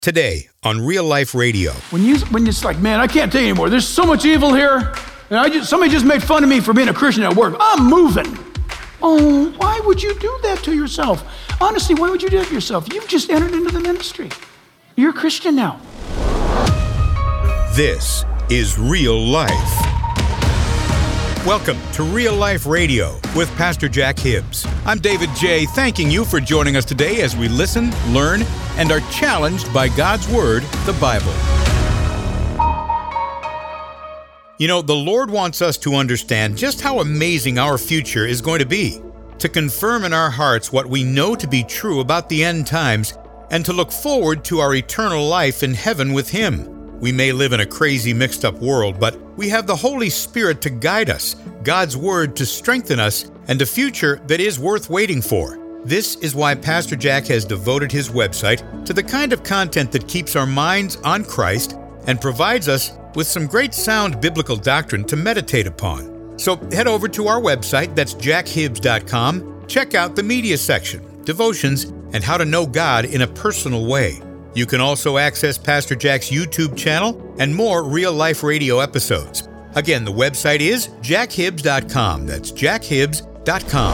Today on Real Life Radio. When it's like, man, I can't take it anymore. There's so much evil here. And somebody just made fun of me for being a Christian at work. I'm moving. Oh, why would you do that to yourself? Honestly, why would you do that to yourself? You've just entered into the ministry. You're a Christian now. This is Real Life. Welcome to Real Life Radio with Pastor Jack Hibbs. I'm David J., thanking you for joining us today as we listen, learn, and are challenged by God's Word, the Bible. You know, the Lord wants us to understand just how amazing our future is going to be, to confirm in our hearts what we know to be true about the end times, and to look forward to our eternal life in heaven with Him. We may live in a crazy, mixed-up world, but we have the Holy Spirit to guide us, God's Word to strengthen us, and a future that is worth waiting for. This is why Pastor Jack has devoted his website to the kind of content that keeps our minds on Christ and provides us with some great sound biblical doctrine to meditate upon. So head over to our website, that's jackhibbs.com, check out the media section, devotions, and how to know God in a personal way. You can also access Pastor Jack's YouTube channel and more Real Life Radio episodes. Again, the website is jackhibbs.com. That's jackhibbs.com.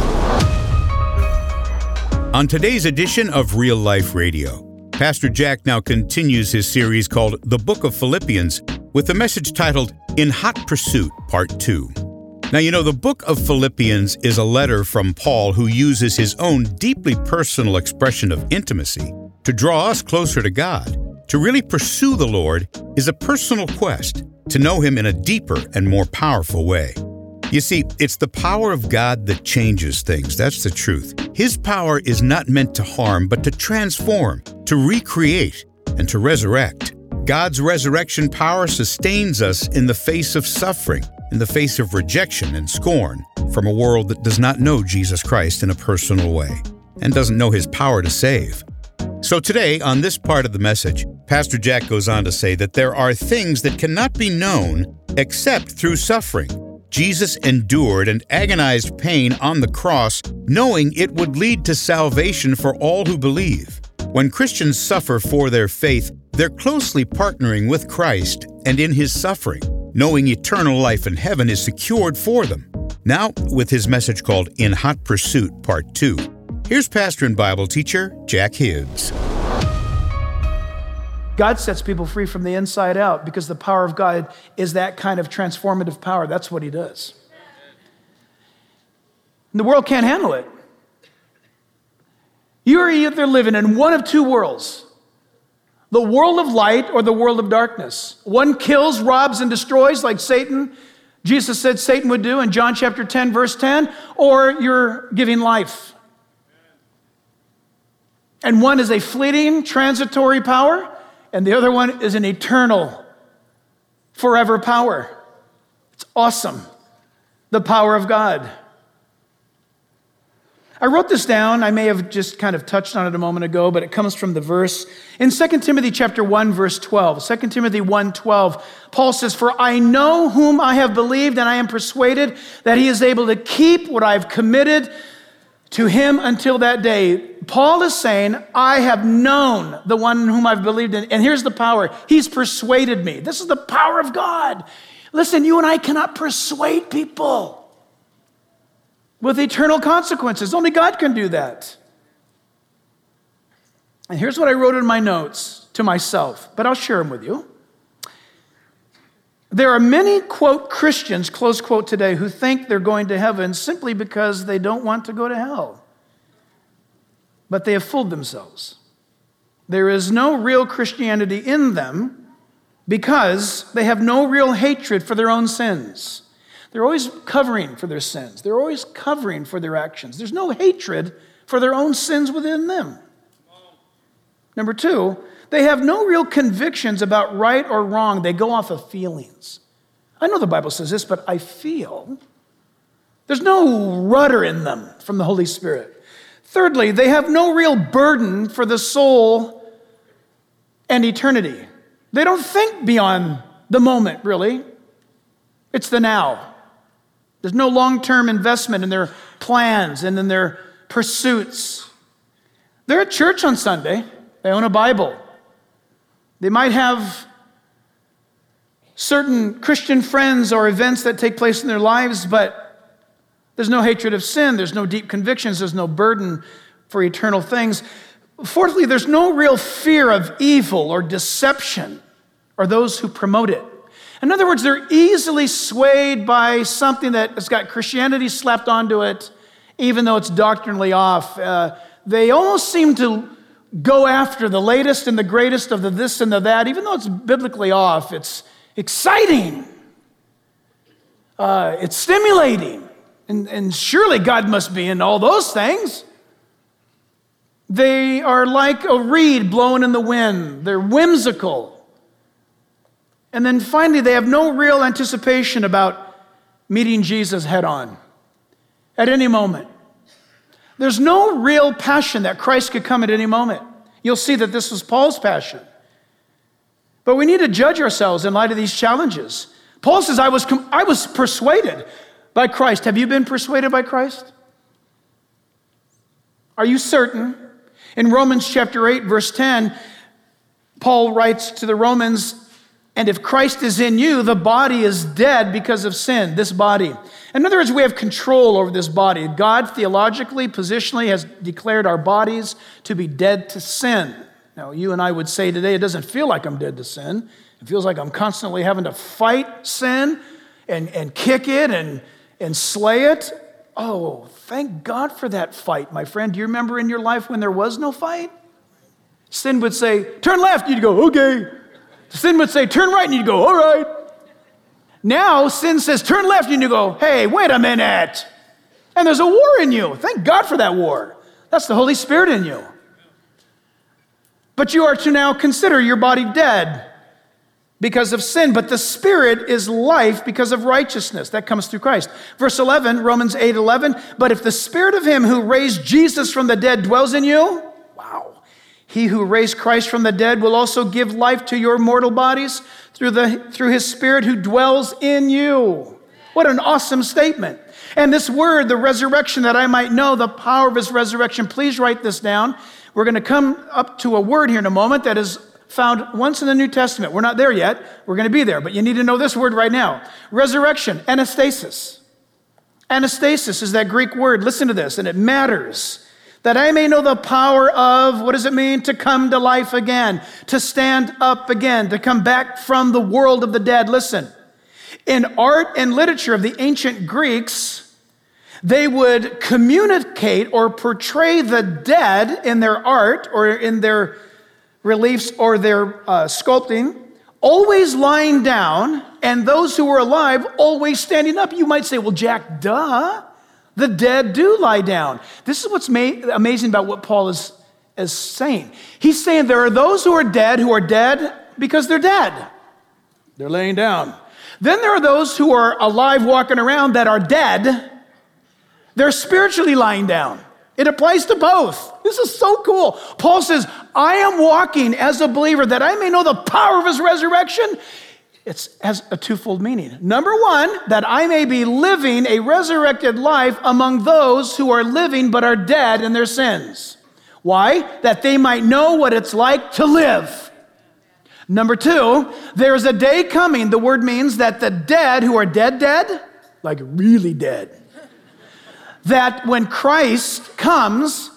On today's edition of Real Life Radio, Pastor Jack now continues his series called The Book of Philippians with a message titled In Hot Pursuit, Part 2. Now, you know, the book of Philippians is a letter from Paul who uses his own deeply personal expression of intimacy to draw us closer to God. To really pursue the Lord is a personal quest to know Him in a deeper and more powerful way. You see, it's the power of God that changes things. That's the truth. His power is not meant to harm, but to transform, to recreate, and to resurrect. God's resurrection power sustains us in the face of suffering, in the face of rejection and scorn from a world that does not know Jesus Christ in a personal way and doesn't know His power to save. So today, on this part of the message, Pastor Jack goes on to say that there are things that cannot be known except through suffering. Jesus endured and agonized pain on the cross, knowing it would lead to salvation for all who believe. When Christians suffer for their faith, they're closely partnering with Christ and in His suffering, knowing eternal life in heaven is secured for them. Now, with his message called In Hot Pursuit, Part 2, here's pastor and Bible teacher Jack Hibbs. God sets people free from the inside out because the power of God is that kind of transformative power. That's what He does. And the world can't handle it. You're either living in one of two worlds, the world of light or the world of darkness. One kills, robs, and destroys like Satan, Jesus said Satan would do in John chapter 10, verse 10, or you're giving life. And one is a fleeting, transitory power, and the other one is an eternal, forever power. It's awesome, the power of God. I wrote this down. I may have just kind of touched on it a moment ago, but it comes from the verse in 2 Timothy chapter 1, verse 12. 2 Timothy 1:12, Paul says, "For I know whom I have believed, and I am persuaded that He is able to keep what I have committed to Him until that day." Paul is saying, I have known the one in whom I've believed in. And here's the power. He's persuaded me. This is the power of God. Listen, you and I cannot persuade people with eternal consequences. Only God can do that. And here's what I wrote in my notes to myself, but I'll share them with you. There are many, quote, Christians, close quote, today who think they're going to heaven simply because they don't want to go to hell. But they have fooled themselves. There is no real Christianity in them because they have no real hatred for their own sins. They're always covering for their sins. They're always covering for their actions. There's no hatred for their own sins within them. Number two, they have no real convictions about right or wrong. They go off of feelings. I know the Bible says this, but I feel. There's no rudder in them from the Holy Spirit. Thirdly, they have no real burden for the soul and eternity. They don't think beyond the moment, really. It's the now. There's no long-term investment in their plans and in their pursuits. They're at church on Sunday. They own a Bible. They might have certain Christian friends or events that take place in their lives, but there's no hatred of sin, there's no deep convictions, there's no burden for eternal things. Fourthly, there's no real fear of evil or deception or those who promote it. In other words, they're easily swayed by something that has got Christianity slapped onto it, even though it's doctrinally off. They almost seem to go after the latest and the greatest of the this and the that, even though it's biblically off. It's exciting. It's stimulating. And surely God must be in all those things. They are like a reed blowing in the wind. They're whimsical. And then finally, they have no real anticipation about meeting Jesus head on at any moment. There's no real passion that Christ could come at any moment. You'll see that this was Paul's passion. But we need to judge ourselves in light of these challenges. Paul says, I was persuaded by Christ. Have you been persuaded by Christ? Are you certain? In Romans chapter 8, verse 10, Paul writes to the Romans, and if Christ is in you, the body is dead because of sin, this body. In other words, we have control over this body. God theologically, positionally has declared our bodies to be dead to sin. Now, you and I would say today, it doesn't feel like I'm dead to sin. It feels like I'm constantly having to fight sin and kick it and slay it. Oh, thank God for that fight, my friend. Do you remember in your life when there was no fight? Sin would say, turn left, you'd go, okay. Sin would say, turn right, and you'd go, all right. Now, sin says, turn left, and you go, hey, wait a minute. And there's a war in you. Thank God for that war. That's the Holy Spirit in you. But you are to now consider your body dead because of sin, but the Spirit is life because of righteousness. That comes through Christ. Verse 11, Romans 8:11, but if the Spirit of him who raised Jesus from the dead dwells in you, wow, he who raised Christ from the dead will also give life to your mortal bodies through his Spirit who dwells in you. What an awesome statement. And this word, the resurrection, that I might know the power of his resurrection, please write this down. We're going to come up to a word here in a moment that is found once in the New Testament. We're not there yet. We're going to be there, but you need to know this word right now. Resurrection, anastasis. Anastasis is that Greek word. Listen to this, and it matters. That I may know the power of, what does it mean? To come to life again, to stand up again, to come back from the world of the dead. Listen, in art and literature of the ancient Greeks, they would communicate or portray the dead in their art or in their reliefs or their sculpting, always lying down, and those who were alive always standing up. You might say, well, Jack, duh. The dead do lie down. This is what's amazing about what Paul is saying. He's saying there are those who are dead because they're dead. They're laying down. Then there are those who are alive walking around that are dead. They're spiritually lying down. It applies to both. This is so cool. Paul says, I am walking as a believer that I may know the power of his resurrection. It has a twofold meaning. Number one, that I may be living a resurrected life among those who are living but are dead in their sins. Why? That they might know what it's like to live. Number two, there is a day coming. The word means that the dead who are dead, like really dead, that when Christ comes,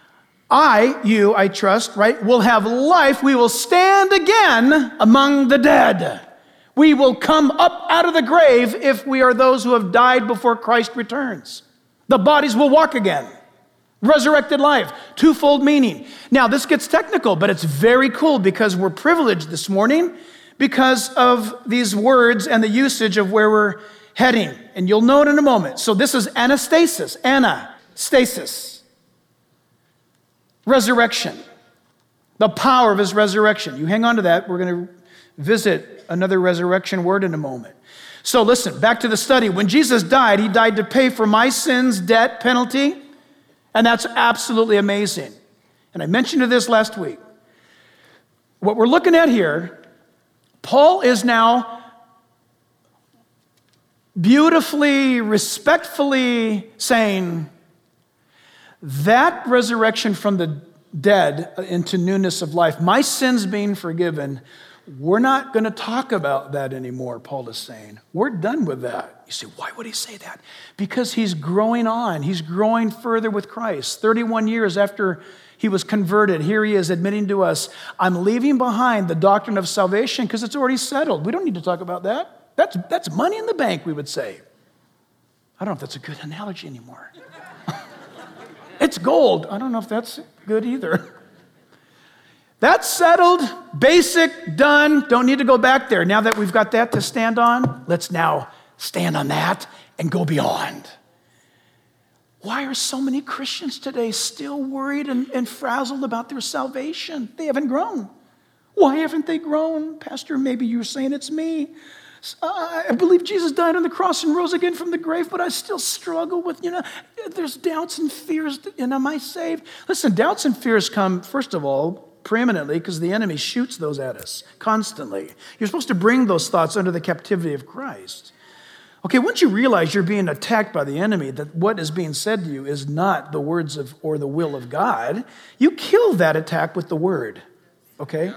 I trust, right, will have life. We will stand again among the dead. We will come up out of the grave if we are those who have died before Christ returns. The bodies will walk again. Resurrected life, twofold meaning. Now, this gets technical, but it's very cool because we're privileged this morning because of these words and the usage of where we're heading. And you'll know it in a moment. So this is anastasis, anastasis. Resurrection. The power of his resurrection. You hang on to that. We're going to visit another resurrection word in a moment. So listen, back to the study. When Jesus died, he died to pay for my sins, debt, penalty, and that's absolutely amazing. And I mentioned this last week. What we're looking at here, Paul is now beautifully, respectfully saying that resurrection from the dead into newness of life, my sins being forgiven, we're not going to talk about that anymore, Paul is saying. We're done with that. You say, why would he say that? Because he's growing on. He's growing further with Christ. 31 years after he was converted, here he is admitting to us, I'm leaving behind the doctrine of salvation because it's already settled. We don't need to talk about that. That's money in the bank, we would say. I don't know if that's a good analogy anymore. It's gold. I don't know if that's good either. That's settled, basic, done. Don't need to go back there. Now that we've got that to stand on, let's now stand on that and go beyond. Why are so many Christians today still worried and frazzled about their salvation? They haven't grown. Why haven't they grown? Pastor, maybe you're saying it's me. I believe Jesus died on the cross and rose again from the grave, but I still struggle with, there's doubts and fears. Am I saved? Listen, doubts and fears come, first of all, preeminently because the enemy shoots those at us constantly. You're supposed to bring those thoughts under the captivity of Christ. Okay, once you realize you're being attacked by the enemy, that what is being said to you is not the words of or the will of God, you kill that attack with the word. Okay?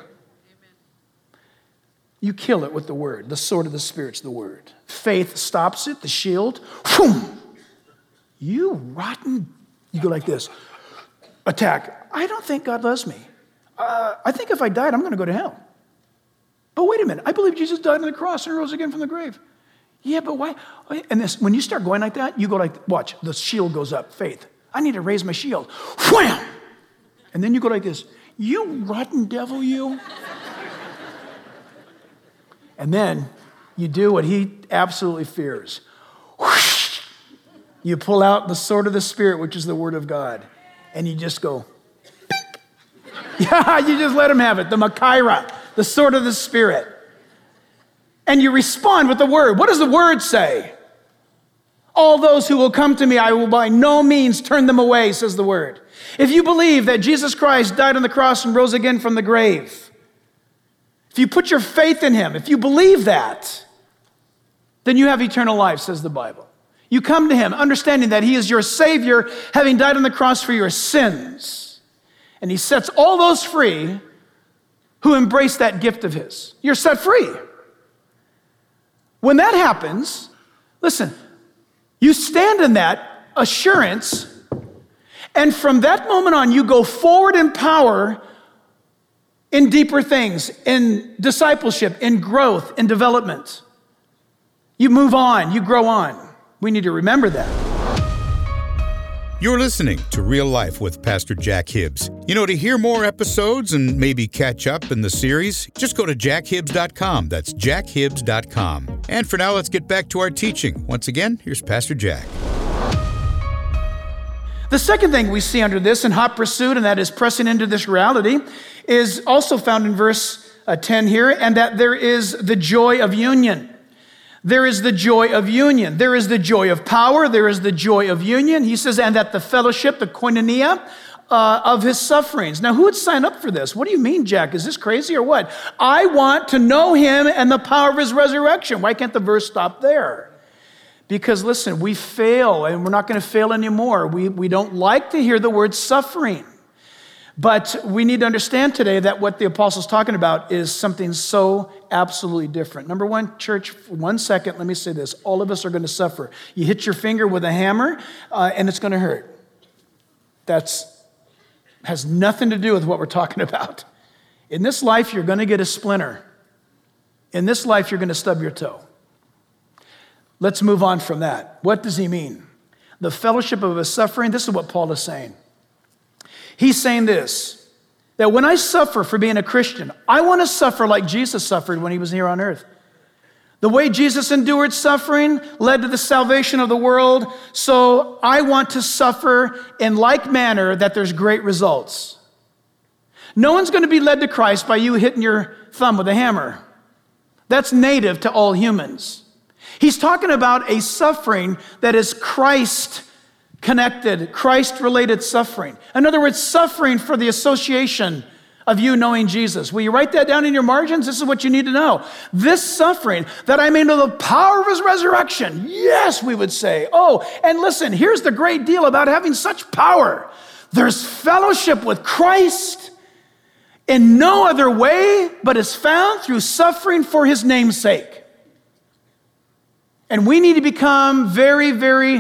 You kill it with the word. The sword of the Spirit's the word. Faith stops it, the shield. Whoom! You rotten, you go like this. Attack. I don't think God loves me. I think if I died, I'm going to go to hell. But wait a minute. I believe Jesus died on the cross and rose again from the grave. Yeah, but why? And when you start going like that, you go like, watch, the shield goes up, faith. I need to raise my shield. Wham! And then you go like this. You rotten devil, you. And then you do what he absolutely fears. Whoosh! You pull out the sword of the Spirit, which is the word of God. And you just go, yeah, you just let him have it. The Machaira, the sword of the Spirit. And you respond with the word. What does the word say? All those who will come to me, I will by no means turn them away, says the word. If you believe that Jesus Christ died on the cross and rose again from the grave, if you put your faith in him, if you believe that, then you have eternal life, says the Bible. You come to him understanding that he is your Savior, having died on the cross for your sins. And he sets all those free who embrace that gift of his. You're set free. When that happens, listen, you stand in that assurance, and from that moment on, you go forward in power in deeper things, in discipleship, in growth, in development. You move on, you grow on. We need to remember that. You're listening to Real Life with Pastor Jack Hibbs. To hear more episodes and maybe catch up in the series, just go to jackhibbs.com. That's jackhibbs.com. And for now, let's get back to our teaching. Once again, here's Pastor Jack. The second thing we see under this in hot pursuit, and that is pressing into this reality, is also found in verse 10 here, and that there is the joy of union. There is the joy of union. There is the joy of power. There is the joy of union. He says, and that the fellowship, the koinonia, of his sufferings. Now, who would sign up for this? What do you mean, Jack? Is this crazy or what? I want to know him and the power of his resurrection. Why can't the verse stop there? Because listen, we fail, and we're not going to fail anymore. We don't like to hear the word suffering. But we need to understand today that what the apostle's talking about is something so absolutely different. Number one, church, for 1 second, let me say this. All of us are going to suffer. You hit your finger with a hammer, and it's going to hurt. Has nothing to do with what we're talking about. In this life, you're going to get a splinter. In this life, you're going to stub your toe. Let's move on from that. What does he mean? The fellowship of his suffering, this is what Paul is saying. He's saying this, that when I suffer for being a Christian, I want to suffer like Jesus suffered when he was here on earth. The way Jesus endured suffering led to the salvation of the world, so I want to suffer in like manner that there's great results. No one's going to be led to Christ by you hitting your thumb with a hammer. That's native to all humans. He's talking about a suffering that is Christ-connected, Christ-related suffering. In other words, suffering for the association of you knowing Jesus. Will you write that down in your margins? This is what you need to know. This suffering, that I may know the power of his resurrection. Yes, we would say. Oh, and listen, here's the great deal about having such power. There's fellowship with Christ in no other way but is found through suffering for his name's sake. And we need to become very, very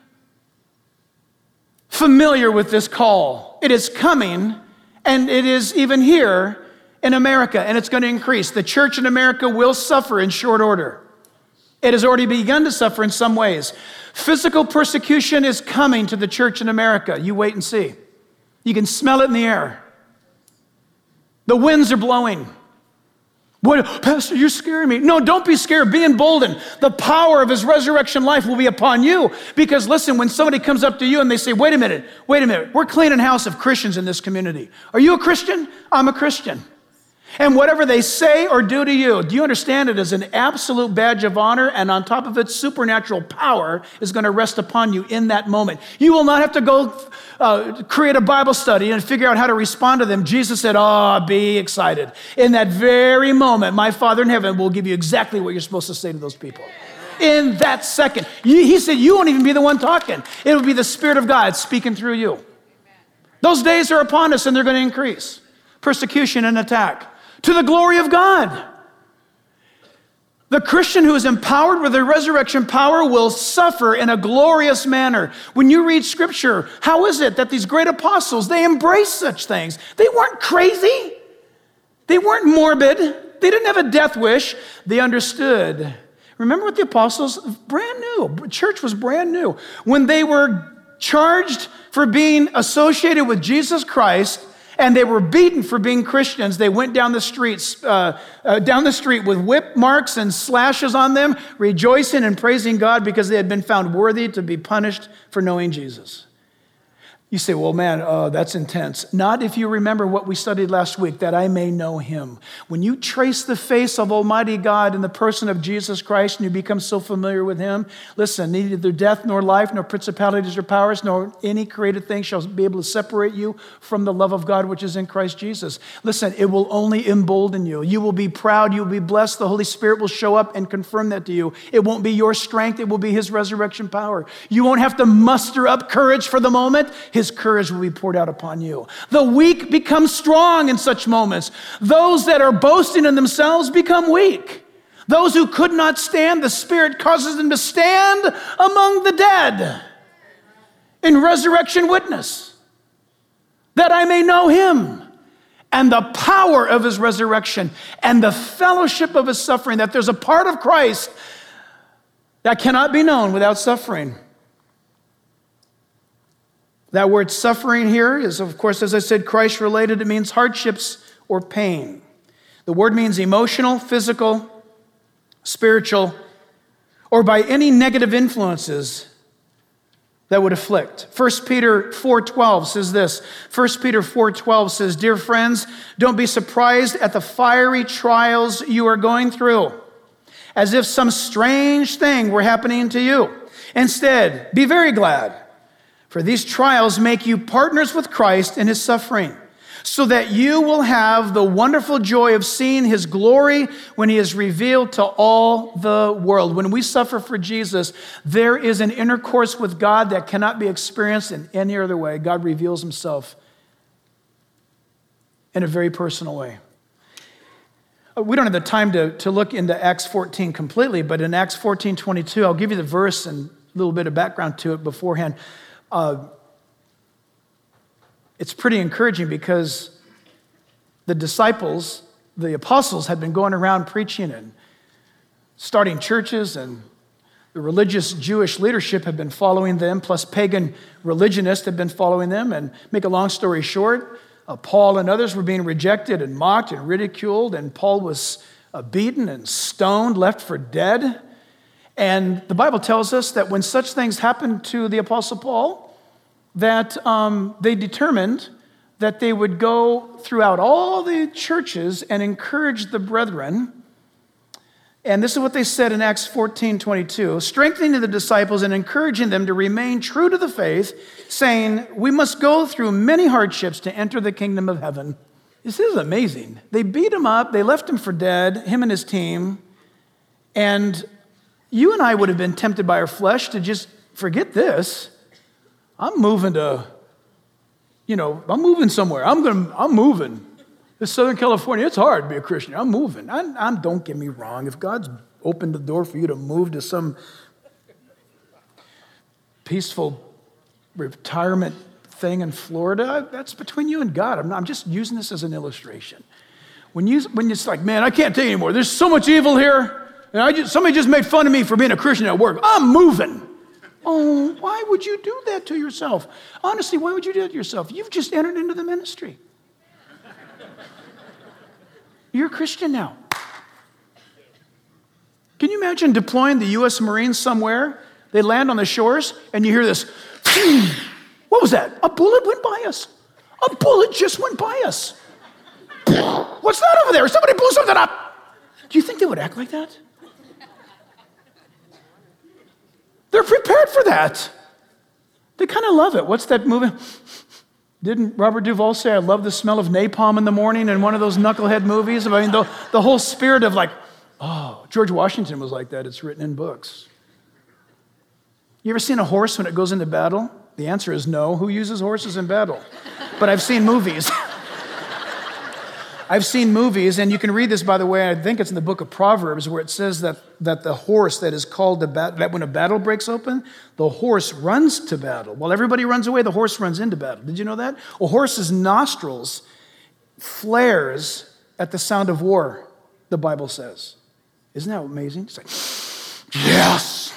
familiar with this call. It is coming, and it is even here in America, and it's going to increase. The church in America will suffer in short order. It has already begun to suffer in some ways. Physical persecution is coming to the church in America. You wait and see. You can smell it in the air. The winds are blowing. What, Pastor, you're scaring me. No, don't be scared. Be emboldened. The power of his resurrection life will be upon you. Because listen, when somebody comes up to you and they say, wait a minute, we're cleaning house of Christians in this community. Are you a Christian? I'm a Christian. And whatever they say or do to you, do you understand it as an absolute badge of honor? And on top of it, supernatural power is going to rest upon you in that moment. You will not have to go create a Bible study and figure out how to respond to them. Jesus said, be excited. In that very moment, my Father in heaven will give you exactly what you're supposed to say to those people. In that second. He said, you won't even be the one talking. It will be the Spirit of God speaking through you. Those days are upon us, and they're going to increase. Persecution and attack. To the glory of God. The Christian who is empowered with the resurrection power will suffer in a glorious manner. When you read Scripture, how is it that these great apostles, they embraced such things? They weren't crazy. They weren't morbid. They didn't have a death wish. They understood. Remember what the apostles, brand new, church was brand new. When they were charged for being associated with Jesus Christ, and they were beaten for being Christians. They went down the street with whip marks and slashes on them, rejoicing and praising God because they had been found worthy to be punished for knowing Jesus. You say, well, man, that's intense. Not if you remember what we studied last week, that I may know him. When you trace the face of Almighty God in the person of Jesus Christ and you become so familiar with him, listen, neither death nor life, nor principalities or powers, nor any created thing shall be able to separate you from the love of God which is in Christ Jesus. Listen, it will only embolden you. You will be proud. You will be blessed. The Holy Spirit will show up and confirm that to you. It won't be your strength. It will be his resurrection power. You won't have to muster up courage for the moment. His courage will be poured out upon you. The weak become strong in such moments. Those that are boasting in themselves become weak. Those who could not stand, the Spirit causes them to stand among the dead in resurrection witness, that I may know him and the power of his resurrection and the fellowship of his suffering, that there's a part of Christ that cannot be known without suffering. That word suffering here is, of course, as I said, Christ-related. It means hardships or pain. The word means emotional, physical, spiritual, or by any negative influences that would afflict. 1 Peter 4:12 says this. 1 Peter 4:12 says, dear friends, don't be surprised at the fiery trials you are going through, as if some strange thing were happening to you. Instead, be very glad. For these trials make you partners with Christ in his suffering, so that you will have the wonderful joy of seeing his glory when he is revealed to all the world. When we suffer for Jesus, there is an intercourse with God that cannot be experienced in any other way. God reveals himself in a very personal way. We don't have the time to look into Acts 14 completely, but in Acts 14:22, I'll give you the verse and a little bit of background to it beforehand. It's pretty encouraging because the disciples, the apostles, had been going around preaching and starting churches, and the religious Jewish leadership had been following them, plus pagan religionists had been following them. And make a long story short, Paul and others were being rejected and mocked and ridiculed, and Paul was beaten and stoned, left for dead. And the Bible tells us that when such things happened to the Apostle Paul, that they determined that they would go throughout all the churches and encourage the brethren. And this is what they said in Acts 14:22, strengthening the disciples and encouraging them to remain true to the faith, saying, we must go through many hardships to enter the kingdom of heaven. This is amazing. They beat him up. They left him for dead, him and his team. And you and I would have been tempted by our flesh to just forget this. I'm moving to, I'm moving somewhere. I'm moving. This Southern California, it's hard to be a Christian. I'm moving. Don't get me wrong. If God's opened the door for you to move to some peaceful retirement thing in Florida, that's between you and God. I'm just using this as an illustration. When it's like, man, I can't take it anymore. There's so much evil here. And somebody just made fun of me for being a Christian at work. I'm moving. Oh, why would you do that to yourself? Honestly, why would you do that to yourself? You've just entered into the ministry. You're a Christian now. Can you imagine deploying the U.S. Marines somewhere? They land on the shores, and you hear this. What was that? A bullet went by us. A bullet just went by us. What's that over there? Somebody blew something up. Do you think they would act like that? They're prepared for that. They kind of love it. What's that movie? Didn't Robert Duvall say, I love the smell of napalm in the morning in one of those knucklehead movies? I mean, the whole spirit of like, oh, George Washington was like that. It's written in books. You ever seen a horse when it goes into battle? The answer is no. Who uses horses in battle? But I've seen movies. I've seen movies, and you can read this, by the way, I think it's in the book of Proverbs, where it says that the horse that is called to battle, that when a battle breaks open, the horse runs to battle. While everybody runs away, the horse runs into battle. Did you know that? A horse's nostrils flares at the sound of war, the Bible says. Isn't that amazing? It's like, yes!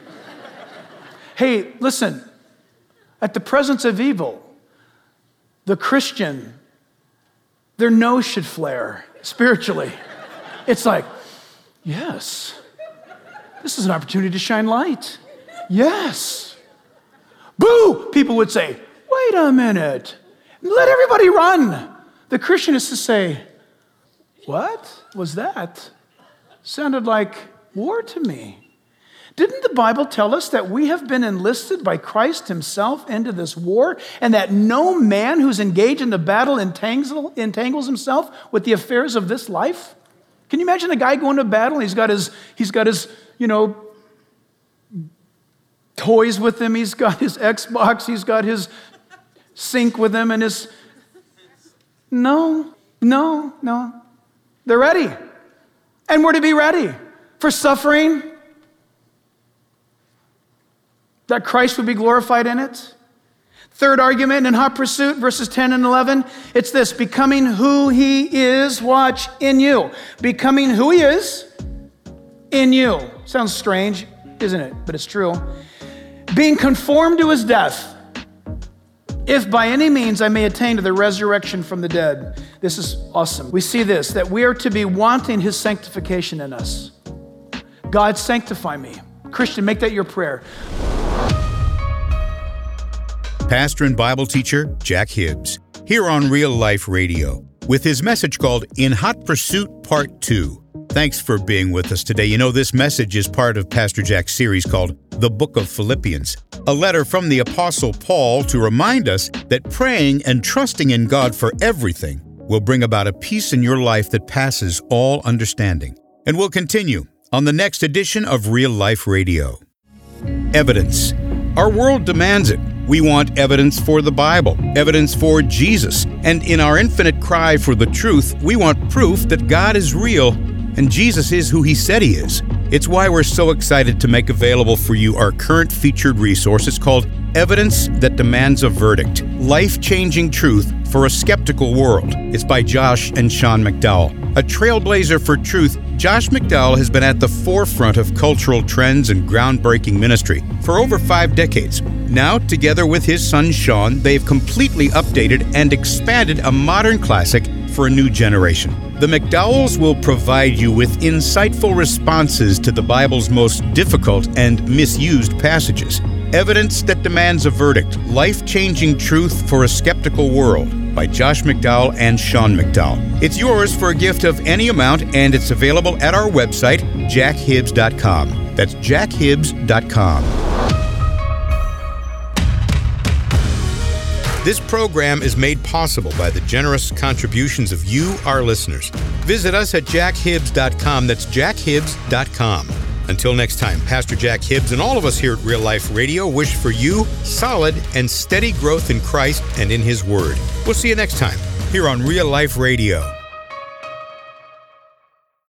Hey, listen, at the presence of evil, the Christian, their nose should flare spiritually. It's like, yes, this is an opportunity to shine light. Yes. Boo, people would say, wait a minute, let everybody run. The Christian is to say, what was that? Sounded like war to me. Didn't the Bible tell us that we have been enlisted by Christ himself into this war, and that no man who's engaged in the battle entangles himself with the affairs of this life? Can you imagine a guy going to battle? He's got his toys with him. He's got his Xbox. He's got his sink with him, and his... No. They're ready. And we're to be ready for suffering, that Christ would be glorified in it. Third argument in hot pursuit, verses 10 and 11, it's this: becoming who he is, watch, in you. Becoming who he is in you. Sounds strange, isn't it? But it's true. Being conformed to his death, if by any means I may attain to the resurrection from the dead. This is awesome. We see this, that we are to be wanting his sanctification in us. God, sanctify me. Christian, make that your prayer. Pastor and Bible teacher Jack Hibbs, here on Real Life Radio, with his message called In Hot Pursuit Part 2. Thanks for being with us today. You know, this message is part of Pastor Jack's series called The Book of Philippians, a letter from the Apostle Paul to remind us that praying and trusting in God for everything will bring about a peace in your life that passes all understanding. And we'll continue on the next edition of Real Life Radio. Evidence. Our world demands it. We want evidence for the Bible, evidence for Jesus, and in our infinite cry for the truth, we want proof that God is real and Jesus is who he said he is. It's why we're so excited to make available for you our current featured resource. It's called Evidence That Demands a Verdict: Life-Changing Truth for a Skeptical World. It's by Josh and Sean McDowell. A trailblazer for truth, Josh McDowell has been at the forefront of cultural trends and groundbreaking ministry for over 5 decades. Now, together with his son Sean, they've completely updated and expanded a modern classic for a new generation. The McDowells will provide you with insightful responses to the Bible's most difficult and misused passages. Evidence That Demands a Verdict: Life-Changing Truth for a Skeptical World by Josh McDowell and Sean McDowell. It's yours for a gift of any amount, and it's available at our website, jackhibbs.com. That's jackhibbs.com. This program is made possible by the generous contributions of you, our listeners. Visit us at jackhibbs.com. That's jackhibbs.com. Until next time, Pastor Jack Hibbs and all of us here at Real Life Radio wish for you solid and steady growth in Christ and in His Word. We'll see you next time here on Real Life Radio.